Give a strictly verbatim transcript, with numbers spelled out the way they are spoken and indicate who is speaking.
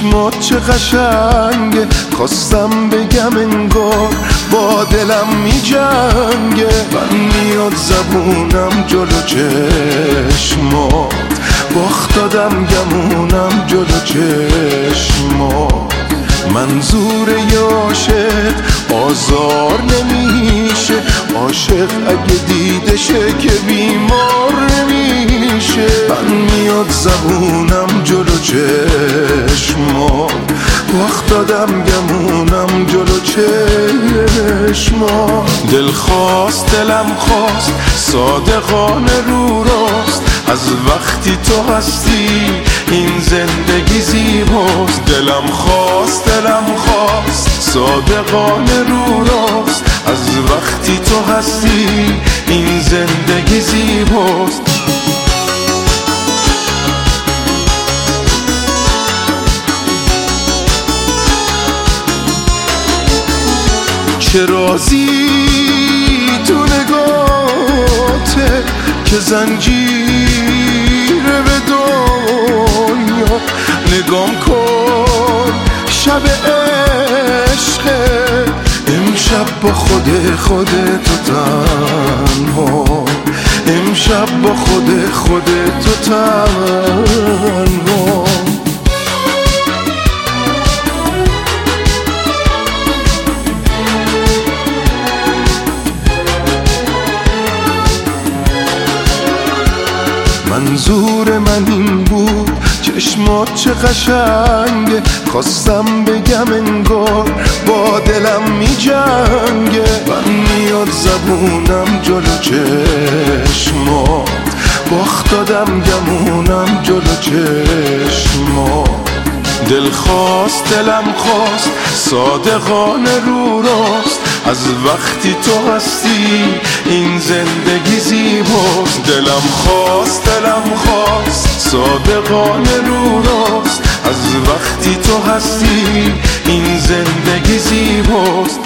Speaker 1: چشمات چه قشنگه، خواستم بگم انگار با دلم می جنگه. من میاد زبونم جلو چشمات، باخت دادم گمونم جلو چشمات. منظور عاشق آزار نمیشه، عاشق اگه دیدشه که بیمار نمیشه. من میاد زبونم جلو چشمات، باخت دادم گمونم جلو چشمات. دل خواست دلم خواست صادقانه رو راست، از وقتی تو هستی این زندگی زیباست. دلم خواست دلم خواست صادقانه رو راست، از وقتی تو هستی این زندگی زیباست. چه رازی تو نگاته که زنجیره به دنیا. نگام کن شب عشقه، امشب با خود خودت تو تنها، امشب با خود خودت تو تنها. منظور من این بود چشمات چه قشنگه، خواستم بگم انگار با دلم می جنگه. من میاد زبونم جلو چشمات، باخت دادم گمونم جلو چشمات. دل خواست دلم خواست صادقانه رو راست، از وقتی تو هستی این زندگی زیباست. دلم خواست دلم خواست صادقانه رو راست، از وقتی تو هستی این زندگی زیباست.